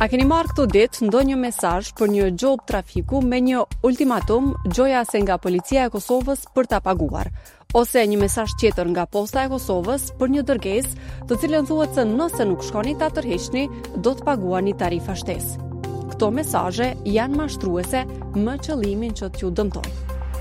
A keni marrë këto ditë ndonjë mesazh për një job trafiku me një ultimatum gjojase nga policia e Kosovës për ta paguar, ose një mesazh tjetër nga Posta e Kosovës për një dërgesë, të cilën thuhet se nëse nuk shkoni ta tërheqni, do të paguani tarifa shtesë. Këto mesazhe janë mashtruese me qëllimin që t'ju dëmtojnë.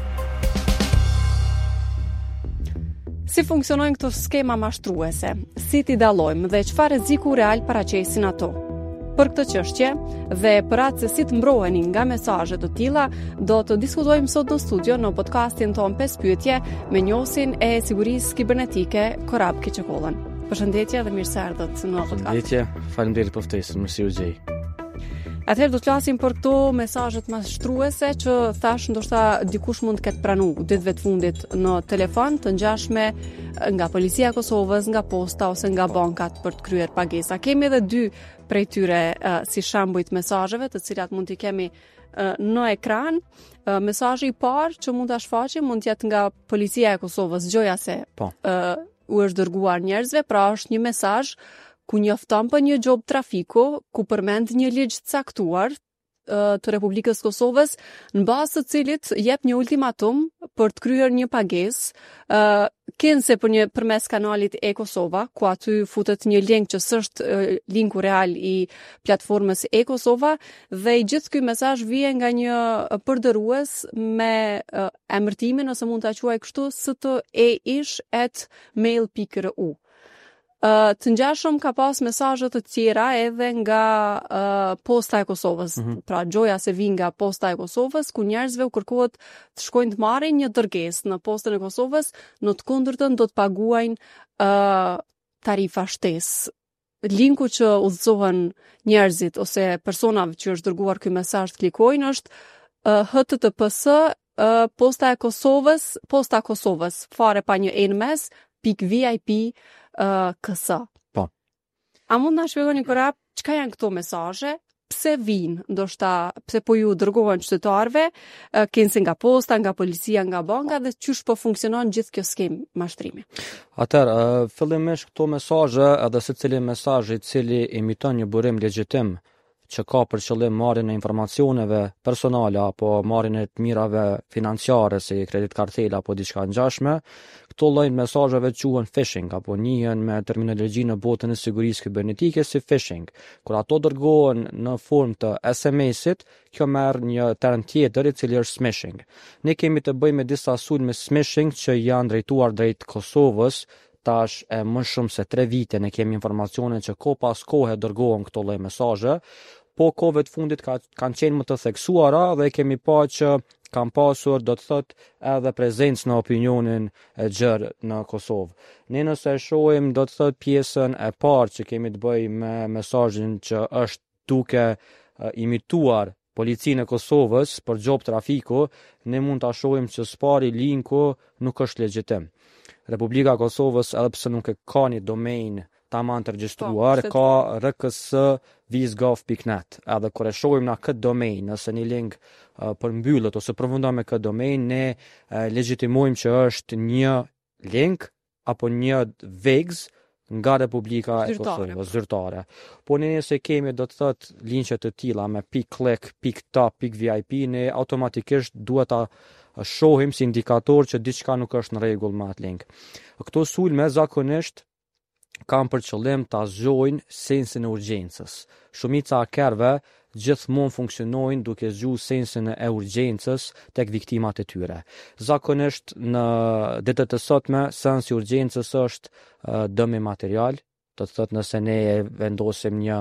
Si funksionojnë këto skema mashtruese? Si t'i dallojmë dhe çfarë rreziku real paraqesin ato? Për këtë çështje dhe për atë se si të mbroheni nga mesazhe të tilla, do të diskutojmë sot në studio në podcastin ton 5 pyetje me njohësin e sigurisë kibernetike Korab Kiçekollën. Përshëndetje dhe mirë se erdhët në podcast. Përshëndetje, faleminderit për ftesën, mirësi u gjej. Atëherë do të flasim për këto mesazhet mashtruese që thash ndoshta dikush mund të ketë pranuar ditëve të fundit në telefon të ngjashme nga policia e Kosovës, nga posta ose nga bankat për të kryer pagesa. Kemi edhe dy prej tyre si shembuj të mesazheve, të cilat mund t'i kemi në ekran. Mesazhi i parë që mund ta shfaqim mund të jetë nga policia e Kosovës, gjojase se u është dërguar njerëzve, pra është një mesazh ku njofton për një job trafiku, ku përmend një ligj të caktuar të Republikës Kosovës, në bazë të cilit jep një ultimatum për të kryer një pagesë, kënse përmes kanalit e-Kosova, ku aty futet një link që s'është linku real i platformës e-Kosova, dhe i gjithë ky mesazh vjen nga një përdërues me emërtimin ose mund ta quaj kështu st@mail.ru. Të ngjashëm ka pas mesazhe të tjera edhe nga Posta e Kosovës. Pra gjoja se vi nga Posta e Kosovës, ku njerëzve u kërkohet të shkojnë të marrin një dërgesë në Postën e Kosovës, në të kundërtën do të paguajnë tarifa shtesë. Linku që udhëzohen njerëzit ose personave që është dërguar ky mesazh të klikojnë është https Posta Kosovës, fare pa një e në mes, .vip KS. Po. A mund na shpjegoni Korab çka janë këto mesazhe? Pse vijnë? Ndoshta pse po ju dërgohen qytetarëve, kënse nga posta, nga policia, nga banka dhe çysh po funksionon gjithë kjo skem mashtrimi? Atëherë, fillimisht këto mesazhe, edhe secili mesazh i cili emiton një burim legjitim që ka për qëllim marrjen e informacioneve personale apo marrjen e të mirave financiare si kredit kartela apo diçka ngjashme, këto lloj mesazheve quhen phishing apo njihen me terminologjinë në botën e sigurisë kibernetike si phishing. Kur ato dërgohen në formë të SMS-it, kjo merr një term tjetër i cili është smishing. Ne kemi të bëjmë me disa sulme smishing që janë drejtuar drejt Kosovës. Tash e më shumë se 3 vite ne kemi informacione që ko pas kohe dërgohen këto lloj mesazhe, po kohëve të fundit kanë qenë më të theksuara dhe kemi pa që kanë pasur, do të thot, edhe prezencë në opinionin e gjerë në Kosovë. Ne nëse e shohim, do të thot, pjesën e parë që kemi të bëjmë me mesazhin që është duke imituar policinë e Kosovës për job trafiku, ne mund ta shohim që spari linku nuk është legjitim. Republika e Kosovës, edhe pse nuk e ka një domain tamam të regjistruar, ka rks.vizgov.net. Edhe kur e shohim na këtë domain, nëse një link përmbyllet ose përfundon me këtë domain, ne legjitimojmë që është një link apo një vegz nga Republika e Kosovës, zyrtare. Po ne nëse kemi, do të thot, linqe të tilla me .click, .top, .vip, ne automatikisht duhet ta shohim si indikator që diçka nuk është në rregull me atë link. Këto sulme zakonisht kanë për qëllim ta zgjojnë sensin e urgjencës. Shumica e kerve gjithmonë funksionojnë duke zgjuar sensin e urgjencës tek viktimat e tyre. Zakonisht në ditët e sotme sensi i urgjencës është dëm material, do të thotë nëse ne vendosim një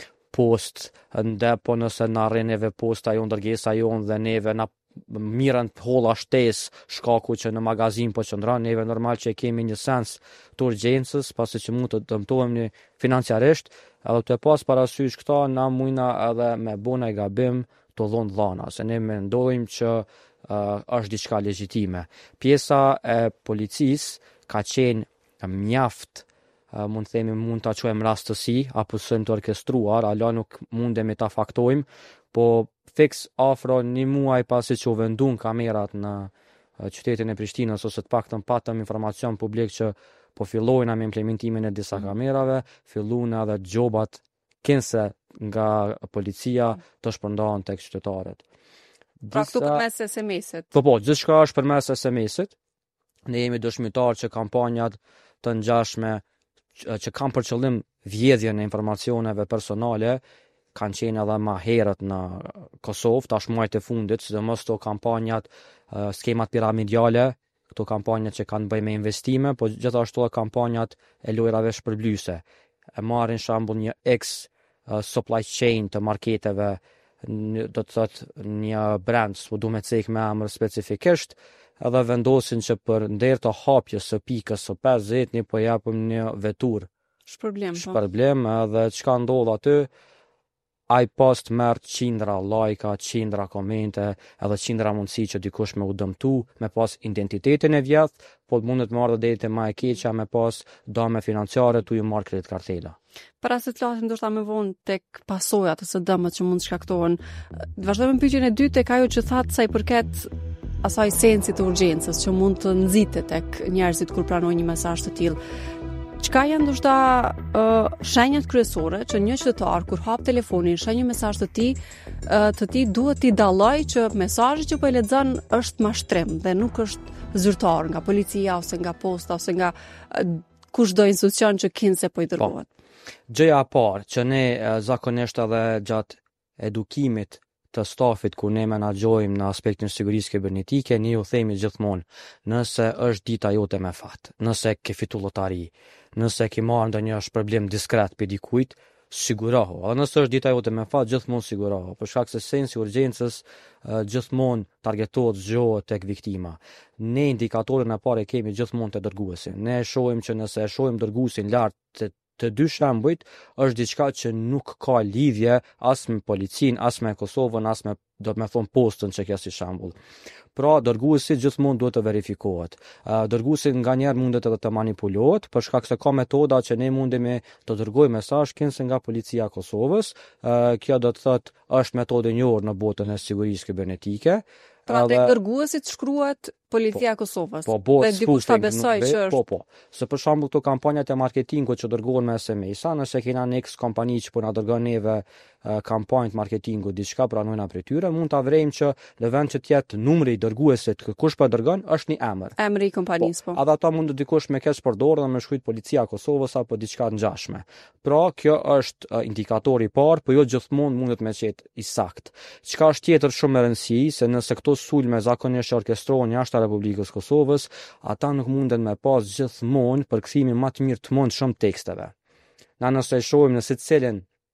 post po nëse na rrin neve posta jon dërgesa jon dhe neve na mirën holla shtesë shkaku që në magazin po qëndron, neve normal që kemi një sens të urgjencës, pasi që mund të dëmtohemi financiarisht, edhe të pas parasysh këta na mujna edhe me bëna i gabim të dhonë dhana, se ne mendojmë që është diçka legjitime. Pjesa e policisë ka qenë mjaft, mund ta quajmë rastësi apo sën të orkestruar, ala nuk mundemi ta faktojmë, po fiks afro një muaj pasi që u vendun kamerat në qytetin e Prishtinës, ose të paktën patëm informacion publik që po fillojnë me implementimin e disa kamerave, filluan edhe gjobat kënse nga policia të shpërndahen tek qytetarët. Pra këtu përmes SMS-it. Po, gjithçka është përmes SMS-it. Ne jemi dëshmitar që kampanjat të ngjashme që kanë për qëllim vjedhjen e informacioneve personale kanë qenë edhe më herët në Kosovë, tash muajt e fundit, sidomos këto kampanjat, skemat piramidale, këto kampanjat që kanë bëjë me investime, po gjithashtu edhe kampanjat e lojrave shpërblyese. E marrin shembull një supply chain të marketeve, do të thotë një brand, s'u du me cek me emër specifikisht, edhe vendosin që për nder të hapjes së pikës së 50 ne po japim një vetur shpërblim, edhe çka ndodh aty, ai post merr qindra lajka, qindra komente, edhe qindra mundësi që dikush me u dëmtu, me pas identitetin e vjedh, po mundet me ardhë deri te më e keqja, me pas dëme financiare tu ju marr kredit kartela. Para se të flasim ndoshta më vonë tek pasojat ose dëmet që mund të shkaktohen, vazhdojmë me pyetjen e dytë tek ajo që thatë sa i përket asaj sensit të urgjencës që mund të nxitet tek njerëzit kur pranojnë një mesazh të tillë. Çka janë ndoshta shenjat kryesore që një qytetar kur hap telefonin, sheh një mesazh të tij duhet t'i dallojë që mesazhi që po e lexon është mashtrim dhe nuk është zyrtar nga policia ose nga posta ose nga kushdo institucion që kinse po i dërgohet. Gjëja e parë që ne zakonisht edhe gjatë edukimit të stafit kur ne menaxhojmë në aspektin e sigurisë kibernetike, ne ju themi gjithmonë, nëse është dita jote me fat, nëse ke fitu llotari, nëse ke marrë ndonjë shpërblim diskret për dikujt, sigurohu. Edhe nëse është dita jote me fat, gjithmonë sigurohu, për shkak se sensi i urgjencës gjithmonë targetohet, zgjohet tek viktima. Ne indikatorin e parë kemi gjithmonë te dërguesi. Ne shohim që nëse e shohim dërguesin lart të dy shembujt, është diçka që nuk ka lidhje as me policinë, as me Kosovën, as me, do të më thon, postën që kjo si shembull. Pra, dërguesi gjithmonë duhet të verifikohet. Dërguesi nganjëherë mundet edhe të manipulohet, për shkak se ka metoda që ne mundemi të dërgojmë mesazh kinse nga policia e Kosovës. Kjo do të thotë është metodë e njohur në botën e sigurisë kibernetike. Pra tek dërguesit shkruhet Policia e Kosovës. Dhe dikush ta besoj që është. Po. Se për shembull këto kampanjat e marketingut që dërgohen me SMS-a, nëse kena një kompani që po na dërgon neve kampanjë marketingu diçka pranojna prej tyre, mund ta vrejmë që në vend që të jetë numri i dërguesit kush po dërgon është një emër. Emri i kompanisë po. Edhe ata mund dikush me kesh përdorur dhe me shkruajt Policia e Kosovës apo diçka ngjashme. Pra, kjo është indikatori i parë, por jo gjithmonë mundet me qetë i sakt. Çka është tjetër shumë e rëndësishme, se nëse këto sulme zakonisht orkestrohen jashtë Republikës Kosovës, ata nuk munden me pas gjithmonë përkthimin më të mirë të mundshëm teksteve. Na nëse e shohim në secilin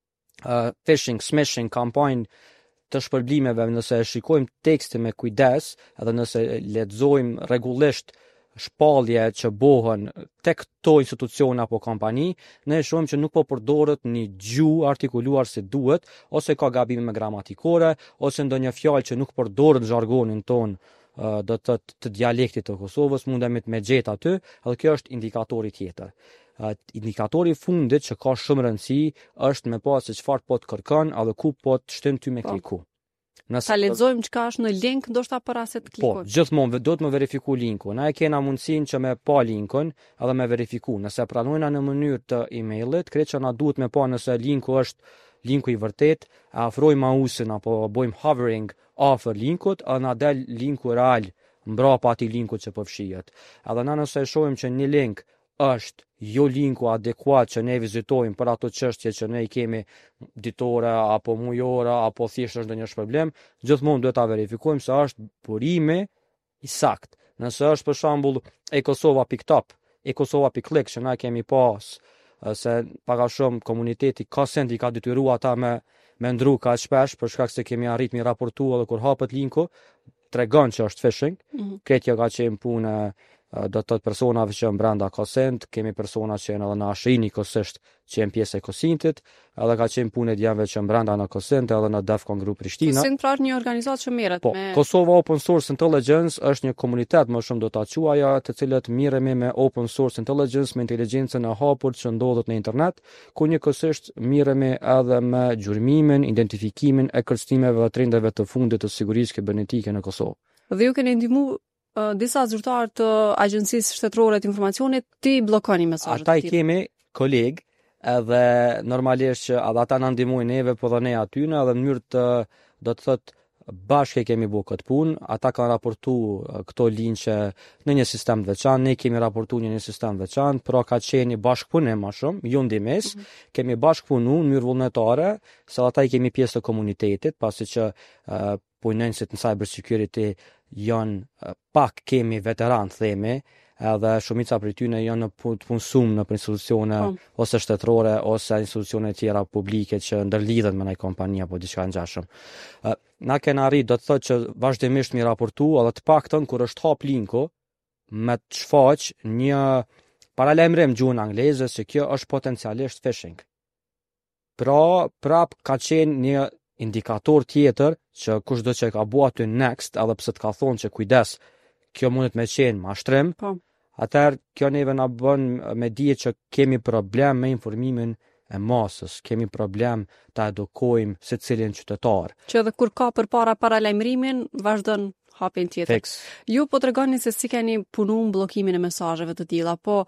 phishing, smishing kampanjë të shpërblimeve, nëse e shikojmë tekstin me kujdes, edhe nëse lexojmë rregullisht shpallje që bëhen tek këto institucione apo kompani, ne shohim që nuk po përdoret një gjuhë artikuluar si duhet, ose ka gabime me gramatikore, ose ndonjë fjalë që nuk përdoret në žargonin ton do të dialektit të Kosovës, mundemi të me gjetë aty, edhe kjo është indikatori tjetër. Indikatori i fundit që ka shumë rëndësi është me pas se çfarë po të kërkon edhe ku po të shtin ty me kliku. Ta lexojmë çka është në link, ndoshta para se të klikojmë. Po, gjithmonë do të më verifiku linkun. Na e kena mundësinë që me pa linkun edhe me verifiku. Nëse pranojna në mënyrë të emailit, krejt që na duhet me pa nëse linku është linku i vërtet, afrojmë mausin apo bëjmë hovering afër linkut, a na del linku real mbrapa atij linkut që po fshihet. Edhe na nëse e shohim që një link është jo linku adekuat që ne vizitojmë për ato çështje që ne i kemi ditore apo mujore apo thjesht është ndonjë problem, gjithmonë duhet ta verifikojmë se është burimi i saktë. Nëse është për shembull ekosova.top, ekosova.click që na kemi pas se paka shumë komuniteti ka sendi ka detyruar ata me ndru ka shpesh për shkak se kemi arrit mi raportu edhe kur hapet linku tregon që është phishing. Kretja ka qenë punë do të thotë personave që janë brenda kosent, kemi persona që janë edhe në ashrini kosisht që janë pjesë e kosintit, edhe ka qenë punë djemve që janë brenda në kosent edhe në Defcon Group Prishtina. Kosint pra një organizatë që merret me Kosova Open Source Intelligence është një komunitet më shumë do ta quaja, të cilët miremi me Open Source Intelligence, me inteligjencën e hapur që ndodhet në internet, ku njëkohësisht miremi edhe me gjurmimin, identifikimin e kërcënimeve dhe trendeve të fundit të sigurisë kibernetike në Kosovë. Dhe ju keni ndihmuar disa zyrtarë të Agjencisë Shtetërore të Informacionit ti bllokoni mesazhet. Ata i kemi kolegë edhe normalisht që edhe ata na ndihmojnë neve, po dhe ne atyne, edhe në mënyrë të, do të thotë, bashkë e kemi bu këtë punë, ata kanë raportu këto linqe në një sistem të veçantë, ne kemi raportu një sistem të veçantë, pra ka qenë një bashkëpunim më shumë, jo ndimes, kemi bashkëpunu në mënyrë vullnetare, se ata i kemi pjesë të komunitetit, pasi që punonjësit në cyber security janë pak kemi veteran themi, edhe shumica prej tyre janë të punësuar në institucione ose shtetërore ose institucione tjera publike që ndërlidhen me një kompani apo diçka ngjashme. Na kena arrit, do të thotë që vazhdimisht mi raportu, edhe të paktën kur është hap linku me të shfaq një paralajmërim gjuhën angleze se kjo është potencialisht phishing. Pra, prap ka qenë një indikator tjetër që kushdo që ka bua aty next, edhe pse të ka thonë që kujdes, kjo mundet me qenë mashtrim, atëherë kjo neve na bën me dije që kemi problem me informimin e masës, kemi problem të edukojmë secilin qytetar. Që edhe kur ka përpara paralajmërimin, vazhdon hapin tjetër. Fix. Ju po tregoni se si keni punu në blokimin e mesazheve të tilla, po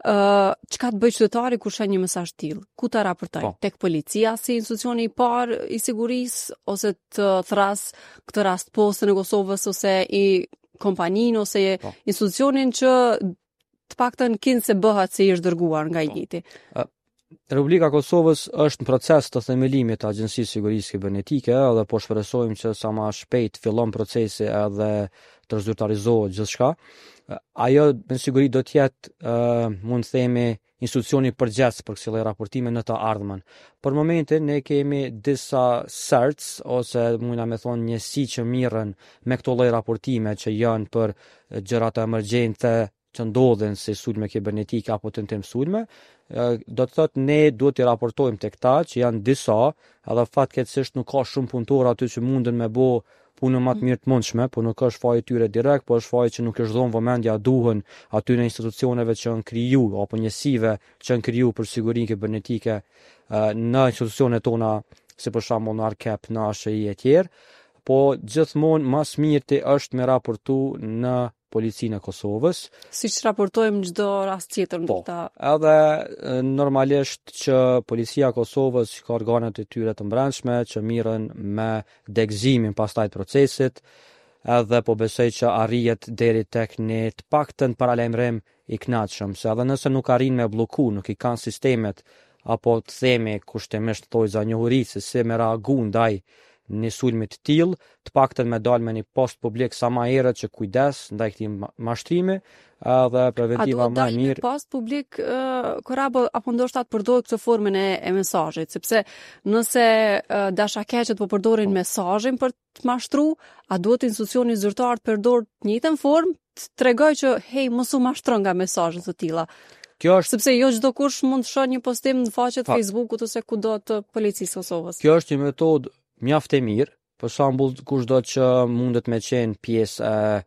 çka të bëj qytetari kur sheh një mesazh të tillë? Ku ta raportoj? Tek policia si institucioni i parë i sigurisë ose të thras këtë rast postën e Kosovës ose i kompaninë ose institucionin që të paktën kinë se bëhat se i është dërguar nga IGT. Republika e Kosovës është në proces të themelimit të Agjencisë Sigurisë Kibernetike dhe po shpresojmë që sa më shpejt fillon procesi edhe të zyrtarizohet gjithçka. Ajo me siguri do të jetë mund të themi institucioni përgjithës për kësaj raportime në të ardhmen. Për momentin ne kemi disa certs ose mundna me thonë njësi që mirën me këto lloj raportime që janë për gjërat emergjente që ndodhen si sulme kibernetike apo tentim sulme, do të thotë ne duhet t'i raportojmë tek ta që janë disa, edhe fatkeqësisht nuk ka shumë punëtor aty që munden me bë punën më të mirë të mundshme, po nuk është faji tyre direkt, po është faji që nuk është dhënë vëmendja duhen aty në institucioneve që janë kriju apo njësive që janë kriju për sigurinë kibernetike në institucionet tona, si për shembull në ARKEP, në ASHI e tjerë, po gjithmonë mas mirti është me raportu në Policinë e Kosovës. Siç raportojmë çdo rast tjetër ndoshta. Edhe normalisht që Policia e Kosovës ka organet e tyre të brendshme që mirën me degëzimin pastaj të procesit, edhe po besoj që arrihet deri tek një të paktën paralajmërim i kënaqshëm, se edhe nëse nuk arrin me blloku, nuk i kanë sistemet apo të themi kushtimisht thojza njohuri se si me reagu ndaj një sulmi të tillë, të paktën me dalë me një post publik sa më herët që kujdes ndaj këtij mashtrimi, edhe preventiva më e mirë. Post publik apo ndoshta të përdor këtë formën e mesazhit, sepse nëse dashakeqet po përdorin mesazhin për të mashtruar, a duhet institucioni zyrtar të përdor të njëjtën formë të tregoj që hey, mos u mashtron nga mesazhet të tilla. Kjo është sepse jo çdo kush mund të shoh një postim në faqet Facebookut ose kudo të Policisë Kosovës. Kjo është një metodë mjaft e mirë, për shembull kushdo që mundet me qenë pjesë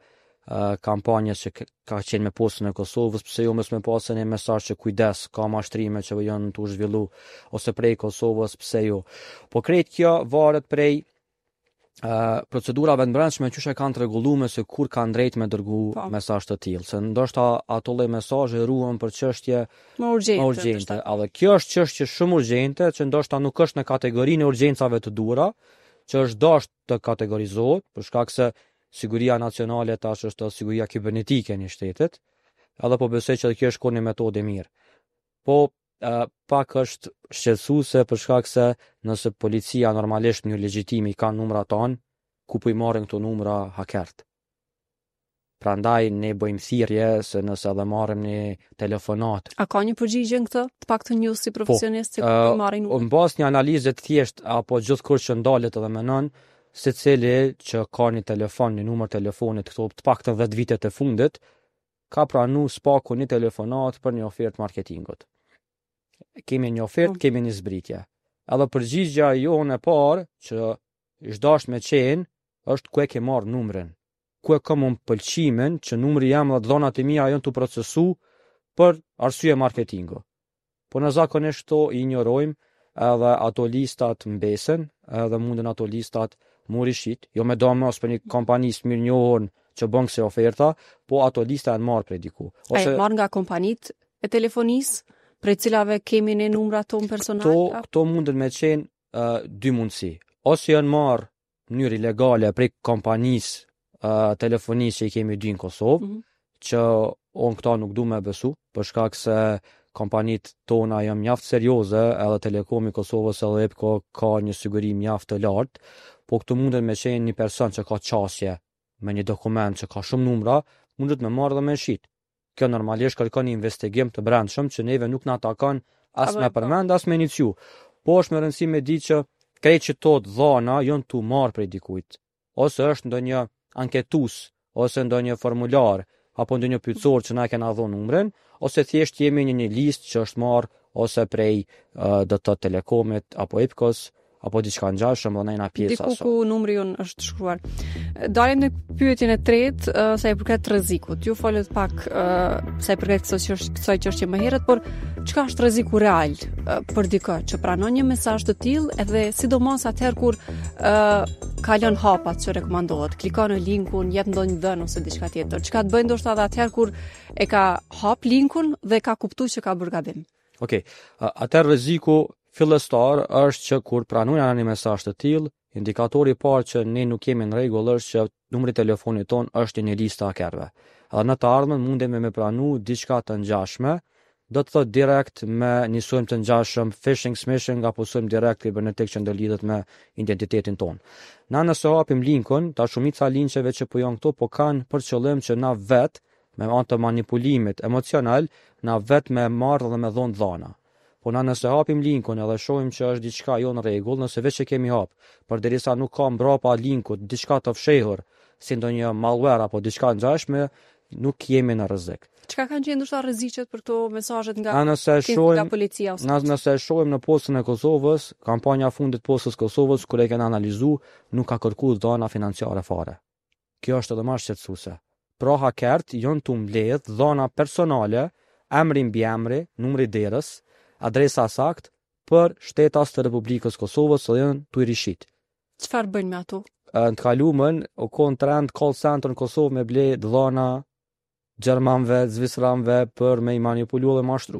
e kampanjës që ka qenë me postën e Kosovës, pse jo mos me pasën një mesazh që kujdes, ka mashtrime që janë të zhvillu ose prej Kosovës, pse jo. Po krejt kjo varet prej procedurave të brendshme që kanë të rregulluar se kur kanë drejt me dërgu mesazh të tillë, se ndoshta ato lloj mesazhe ruhen për çështje më urgjente. Edhe kjo është çështje shumë urgjente që ndoshta nuk është në kategorinë e urgjencave të duhura, që është dashur të kategorizohet për shkak se siguria nacionale tash është siguria kibernetike në shtetet, edhe po besoj që kjo është një metodë e mirë. Po pak është shqetësuese për shkak se nëse policia normalisht në legjitimi ka numrat tanë, ku po i marrin këto numra hakert. Prandaj ne bëjmë thirrje se nëse edhe marrim një telefonat. A ka një përgjigje në këtë? Të paktën ju si profesionist që po i marrin numrat? Në bazë një analize të thjeshtë apo gjithkusht që ndalet edhe menon, secili që ka një telefon, një numër telefonit këto të paktën 10 vitet e fundit, ka pranuar spaku një telefonat për një ofertë marketingut. Kemi një ofertë, kemi një zbritje. Edhe përgjigjja jonë e parë që është dashur me qenë është ku e ke marrë numrin. Ku e kam unë pëlqimin që numri jam dhe dhonat e mia janë të procesu për arsye marketingu. Po në zakonisht to i ignorojmë edhe ato listat mbesen, edhe mundën ato listat murishit, jo me domos për një kompanis mirë njohur që bën kësaj oferta, po ato lista janë marrë prej diku. Ose marrë nga kompanitë e telefonisë. prej cilave kemi ne numrat tonë personale? Këto mundet me qenë dy mundësi. Ose janë marrë në mënyrë ilegale prej kompanisë telefonisë që i kemi dy në Kosovë, që unë këta nuk du me besu, për shkak se kompanitë tona janë mjaft serioze, edhe Telekomi Kosovës edhe EPCO ka një siguri mjaft të lartë, po këtu mundet me qenë një person që ka qasje me një dokument që ka shumë numra, mundet me marrë dhe me shit. Kjo normalisht kërkon një investigim të brendshëm që neve nuk na takon as me përmend, as me iniciu. Po është me rëndësi me di që krejt që tot dhana janë tu marrë prej dikujt. Ose është ndonjë anketus, ose ndonjë formular, apo ndonjë pyetësor që na kena dhënë numrin, ose thjesht jemi një listë që është marrë ose prej DT Telekomit, apo EPCO-s, apo diçka ngjashme dhe nëna pjesa. Diku ku numri jon është shkruar. Dalim në pyetjen e tretë, sa i përket rrezikut. Ju folët pak sa i përket kësaj çështje më herët, por çka është rreziku real për dikë që pranon një mesazh të tillë, edhe sidomos atëherë kur ka lënë hapat që rekomandohet, klikon në linkun, jep ndonjë dhënë ose diçka tjetër. Çka të bëjnë ndoshta edhe atëherë kur e ka hap linkun dhe ka kuptuar që ka bërë gabim. Okej. Atëherë rreziku fillestar është që kur pranojnë një mesazh të tillë, indikatori i parë që ne nuk jemi në rregull është që numri i telefonit ton është në listë hakerëve. Edhe në të ardhmen mundemi me pranu diçka të ngjashme, do të thotë direkt me një sulm të ngjashëm, phishing, smishing apo sulm direkt kibernetik që ndërlidhet me identitetin ton. Na nëse hapim linkun, ta shumica linqeve që po janë këtu po kanë për qëllim që na vet me anë të manipulimit emocional, na vet me marrë dhe me dhënë dhana. Po na nëse hapim linkun edhe shohim që është diçka jo në rregull, nëse veç që kemi hap, përderisa nuk ka mbrapa linkut diçka të fshehur, si ndonjë malware apo diçka ngjashme, nuk jemi në rrezik. Çka kanë qenë ndoshta rreziqet për këto mesazhet nga policia ose nëse shohim në postën e Kosovës, kampanja fundit postës Kosovës kur e kanë analizuar, nuk ka kërkuar dhana financiare fare. Kjo është edhe më shqetësuese. Pra hakert janë tu mbledh dhana personale, emri mbi emri, numri derës, adresa sakt për shtetas të Republikës Kosovës që janë tu i rishit. Çfarë bëjnë me ato? Në të kaluamën u kon trend call center në Kosovë me ble dhana gjermanëve, zvicranëve për me i manipulu dhe mashtru.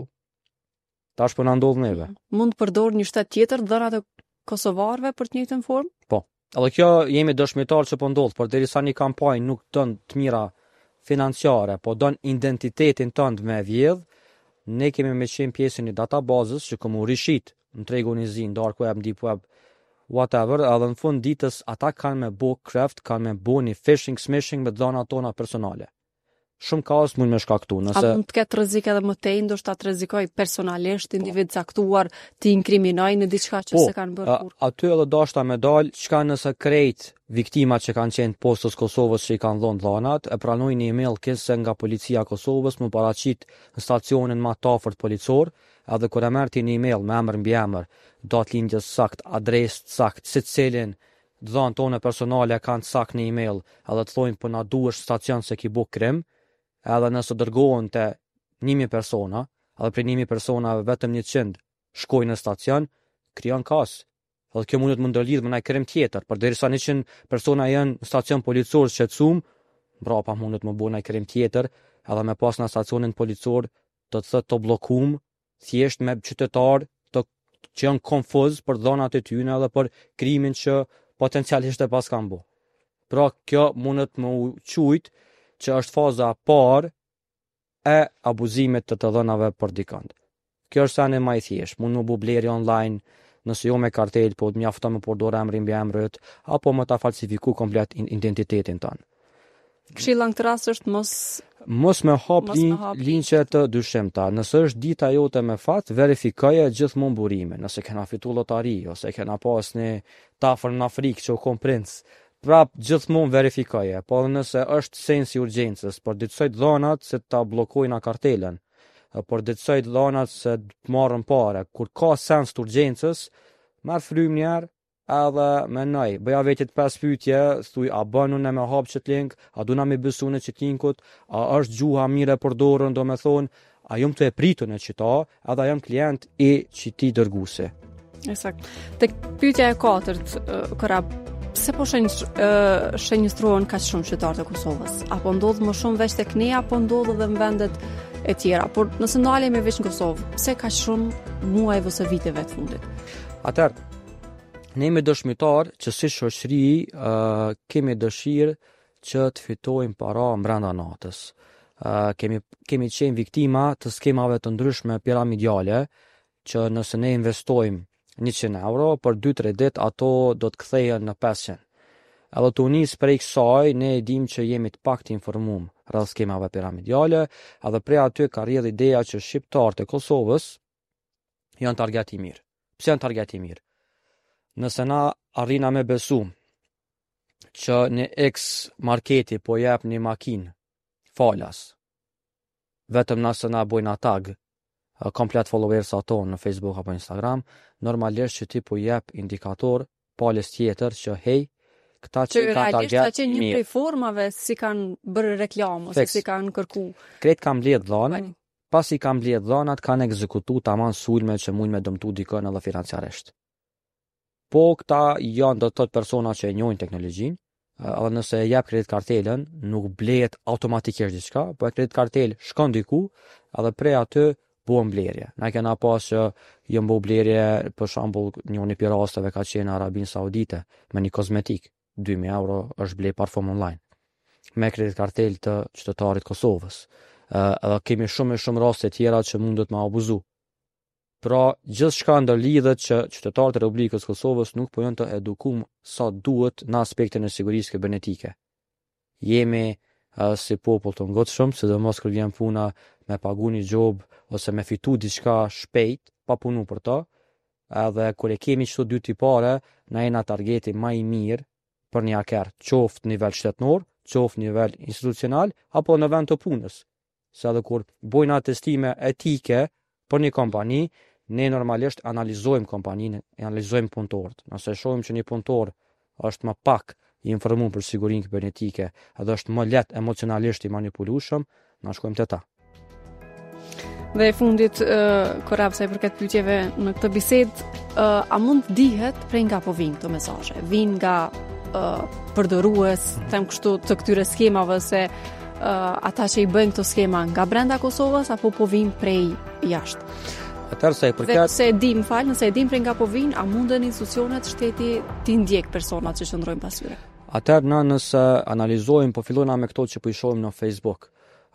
Tash po na ndodh neve. Mund të përdor një shtet tjetër dhënat e kosovarëve për të njëjtën formë? Po. Edhe kjo jemi dëshmitar që po ndodh, por derisa një kampanjë nuk don të mira financiare, po don identitetin tënd me vjedh, ne kemi me qenë pjesën e databazës që komu rishit në tregun e zi, në dark web, deep web, whatever, edhe në fund ditës ata kanë me bo craft, kanë me bo një phishing, smishing me dhana tona personale. Shumë kaos mund me shkaktu. A mund të ketë rrezik edhe më tej, ndoshta të rrezikoj personalisht individ caktuar të inkriminoj në diçka që se kanë bërë kur. Aty edhe dashta me dal, çka nëse krejt viktimat që kanë qenë postës Kosovës që i kanë dhënë dhanat, e pranojnë një email kësë nga policia Kosovës më paraqit në stacionin më të afërt policor, edhe kur e merr ti një email me emër mbi emër, datlindjes sakt, adresë sakt, secilin dhanë tonë personale kanë sakt në email, edhe të thojnë po na duhesh stacion se ki bu krim. Edhe nëse dërgohen të 1000 persona, edhe për 1000 persona vetëm 100 shkojnë në stacion, krijon kaos. Edhe kjo mundet më ndërlidh me një krim tjetër, por derisa 100 persona janë në stacion policor shqetësuar, mbrapa mundet më bëj një krim tjetër, edhe me pas në stacionin policor do të thotë të bllokuam thjesht me qytetar që janë konfuz për dhënat e tyre edhe për krimin që potencialisht e pas kanë bërë. Pra kjo mundet më qujt që është faza parë e abuzimit të dhënave për dikant. Kjo është sa në më i thjesht, mund më bu blerje online, nëse jo me kartel, po mjafton me përdor emrin mbi emrit, apo më ta falsifiku komplet identitetin tonë. Këshilla në këtë rast është mos me hap linqe të dyshimta. Nëse është dita jote me fat, verifikoje gjithmonë burimin. Nëse kena fitu lotari ose kena pas një tafër në Afrikë që u kom princ, prap gjithmonë verifikoje, po nëse është sensi urgjencës, por ditësoj dhanat se ta bllokojnë kartelen, por ditësoj dhanat se të marrën pare, kur ka sens të urgjencës, merr frym njerë, edhe menoj, bëja vetit 5 pyetje, thuj a bën unë me hap qët link, a duna me besu në qët linkut, a është gjuha mire përdorën, do me thonë, a jom të e pritën e qita, edhe jam klient e qiti dërguse. Eksakt. Tek pyetja e katërt, Korab, pse po shenjëstruan kaq shumë qytetarët e Kosovës? Apo ndodh më shumë veç tek ne, apo ndodh edhe në vendet e tjera. Por nëse ndalemi veç në Kosovë, pse kaq shumë muajve ose viteve të fundit? Atëherë, ne me dëshmitar që si shoqëri kemi dëshirë që të fitojmë para brenda natës. Kemi qenë viktima të skemave të ndryshme piramidale, që nëse ne investojmë 100 euro, për 2-3 ditë ato do të kthehen në 500. Edhe të unis prej kësaj, ne e dim që jemi të pak të informuar rreth skemave piramidale, edhe prej aty ka rrjedhë ideja që shqiptarët e Kosovës janë target i mirë. Pse janë target i mirë? Nëse na arrina me besu që në X marketi po jep një makinë falas, vetëm nëse na bojna tag komplet followers tonë në Facebook apo Instagram, normalisht që ti po jep indikator palës tjetër që hey, këta që kanë target mirë. Që një prej formave si kanë bërë reklamë ose si kanë kërku. Kretë kam mbledh dhënat, pasi kam mbledh dhënat, kanë ekzekutu tamam sulme që mund me dëmtu dikën edhe financiarisht. Po këta janë do të thotë persona që e njohin teknologjinë, edhe nëse e jep kredit kartelën, nuk blehet automatikisht diçka, po kredit kartel shkon diku, edhe prej aty buon blerje. Na kena pas që jam bu blerje, për shembull, njëri prej rasteve ka qenë në Arabinë Saudite me një kozmetik, 2000 euro është ble parfum online me kredit kartel të qytetarit Kosovës. Edhe kemi shumë raste tjera që mundet me abuzu. Pra, gjithçka ndërlidhet që qytetarët e Republikës Kosovës nuk po janë të edukuar sa duhet në aspektin e sigurisë kibernetike. Jemi si popull të ngotshëm, sidomos kur vjen puna me pagu një job ose me fitu diçka shpejt, pa punu për to, edhe kur e kemi çdo dy tipare, na jena targeti më i mirë për një haker, qoftë nivel shtetënor, qoftë nivel institucional, apo në vend të punës. Se edhe kur bojna testime etike për një kompani, ne normalisht analizojmë kompaninë, analizojmë punëtorët. Nëse shohim që një punëtor është më pak i informuar për sigurinë kibernetike, edhe është më lehtë emocionalisht i manipulueshëm, na shkojmë te ta. Dhe e fundit, Korab, sa i përket pyetjeve në këtë bisedë, a mund dihet prej nga po vinë këto mesazhe? Vinë nga përdorues, them kështu, të këtyre skemave, se ata që i bëjnë këto skema nga brenda Kosovës apo po vinë prej jashtë? Atëherë sa i përket, dhe se e dim, nëse e dim prej nga po vinë, a mundën institucionet shteti t'i ndjek personat që qëndrojnë pas tyre? Atëherë na nëse analizojmë, po fillojna me këto që po i shohim në Facebook,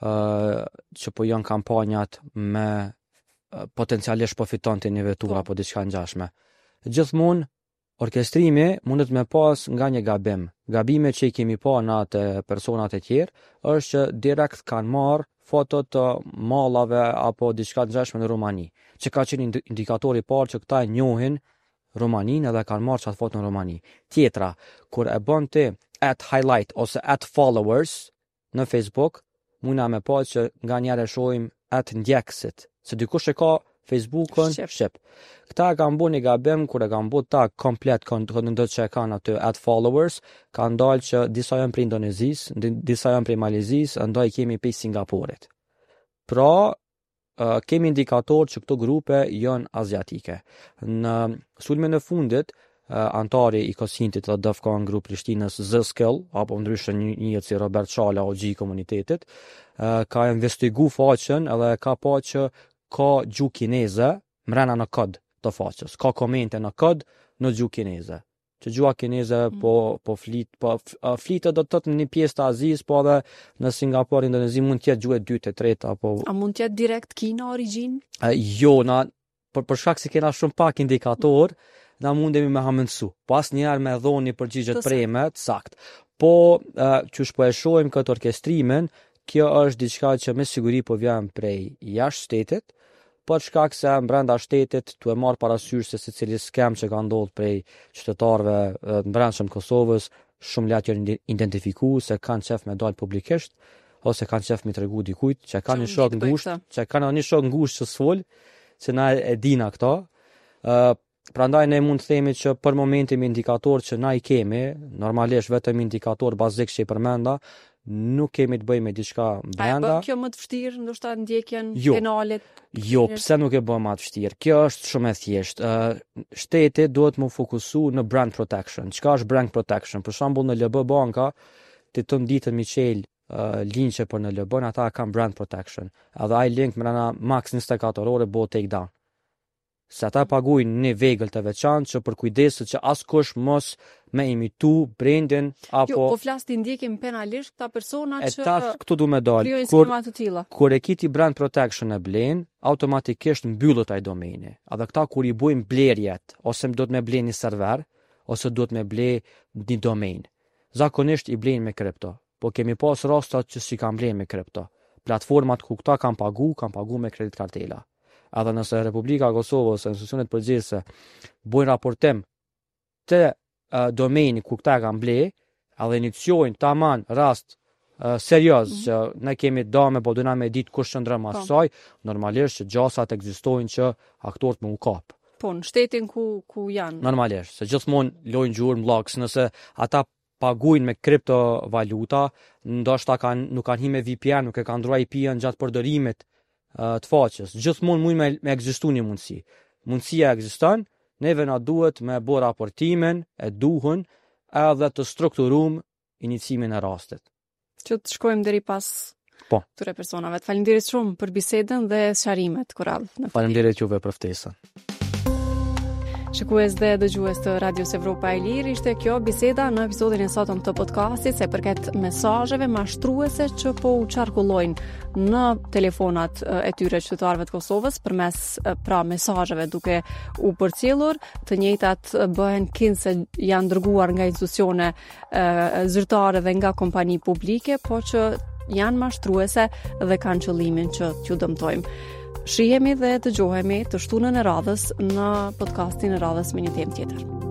që po janë kampanjat me potencialisht po fiton të një vetura apo diçka ngjashme. Gjithmonë orkestrimi mundet me pas nga një gabim. Gabime që i kemi pa në atë personat e tjerë është që direkt kanë marrë foto të mallave apo diçka të ngjashme në Rumani, që ka qenë indikatori i parë që këta e njohin Rumaninë edhe kanë marrë çat foto në Rumani. Tjetra, kur e bën ti @highlight ose @followers në Facebook, muna me pa që nga njëre shohim @ndjekësit, se dikush e ka Facebookën shqip. Këta kanë bërë një gabim kur e kanë bërë ta komplet ndër që e kanë aty @followers, kanë dalë që disa janë prej Indonezisë, disa janë prej Malezisë, ndaj kemi prej Singaporit. Pra, kemi indikator që këto grupe janë aziatike. Në sulmin e fundit, antari i Kosintit dhe DEFCON grup Prishtinës Z-Skill, apo ndryshe njëhet si Robert Shala, OG komunitetit, ka investigu faqen edhe ka pa që ka gjuhë kineze mrena në kod të faqes. Ka komente në kod në gjuhë kineze. Që gjuha kineze flitet do të thotë në një pjesë të Azisë, po edhe në Singapur, Indonezi mund të jetë gjuhë e dytë, e tretë apo a mund të jetë direkt Kina origjinë? Jo, për shkak se kena shumë pak indikator, na mundemi me hamendsu. Pas njëherë me dhoni përgjigjet preme, sakt. Po qysh po e shohim këtë orkestrimin, kjo është diçka që me siguri po vjen prej jashtë shtetit, për shkak se brenda shtetit tu e marr parasysh se secili skem që ka ndodhur prej qytetarëve të brendshëm Kosovës, shumë lehtë janë identifikuar se kanë qef me dal publikisht ose kanë qef me tregu dikujt që kanë një shok ngushtë, që kanë një shok ngushtë që sfol, që na e dina këto. Prandaj ne mund të themi që për momentin me indikator që na i kemi, normalisht vetëm indikator bazik që i përmenda, nuk kemi të bëjmë me diçka brenda. A bën kjo më të vështirë, ndoshta ndjekjen penale? Jo, pse nuk e bën më të vështirë? Kjo është shumë e thjeshtë. Shteti duhet më fokusu në brand protection. Çka është brand protection? Për shembull në LB Banka, ti të ditën mi çel linqe për në lëbën, ata kanë brand protection. Edhe ai link mrena max 24 orë bëhet take down. Se ata paguajnë një vegël të veçantë që për kujdeset që askush mos me imitu brandin apo Jo, po flas ti ndjekim penalisht këta persona që këtu du me dalë. krijojnë skema të tilla. Kur e kiti brand protection e blen, automatikisht mbyllet ai domeni. Edhe këta kur i bujnë blerjet, ose do të me ble një server, ose do të me ble një domen. Zakonisht i blen me kripto, po kemi pas rastat që si kanë blen me kripto. Platformat ku këta kanë pagu me kredit kartela. Edhe nëse Republika e Kosovës ose institucionet përgjithëse bojnë raportim të domeni ku këta kanë ble, edhe iniciojnë taman rast serioz që ne kemi dame, po duna me ditë kush qëndron mas saj, normalisht që gjasat ekzistojnë që aktorët më u kap. Po, në shtetin ku janë. Normalisht, se gjithmonë lojnë gjurmë mllaks, nëse ata paguajnë me kriptovaluta, ndoshta nuk kanë hi me VPN, nuk e kanë ndruar IP-n gjatë përdorimit të faqes. Gjithmonë mund me ekzistu një mundësi. Mundësia ekziston, neve na duhet me bë raportimin e duhun edhe të strukturum inicimin e rastit. Që të shkojmë deri pas këtyre personave. Faleminderit shumë për bisedën dhe sqarimet kurrall. Faleminderit juve për ftesën. Shikues dhe dëgjues të Radios Evropa e Lirë, ishte kjo biseda në episodin e sotëm të podcastit se përket mesazheve mashtruese që po u qarkullojnë në telefonat e tyre qytetarëve të Kosovës përmes mesazheve duke u përcjellur, të njëjtat bëhen kind se janë dërguar nga institucione zyrtare dhe nga kompani publike, po që janë mashtruese dhe kanë qëllimin që t'ju dëmtojmë. Shihemi dhe dëgjohemi të shtunën e radhës në podcastin e radhës me një temë tjetër.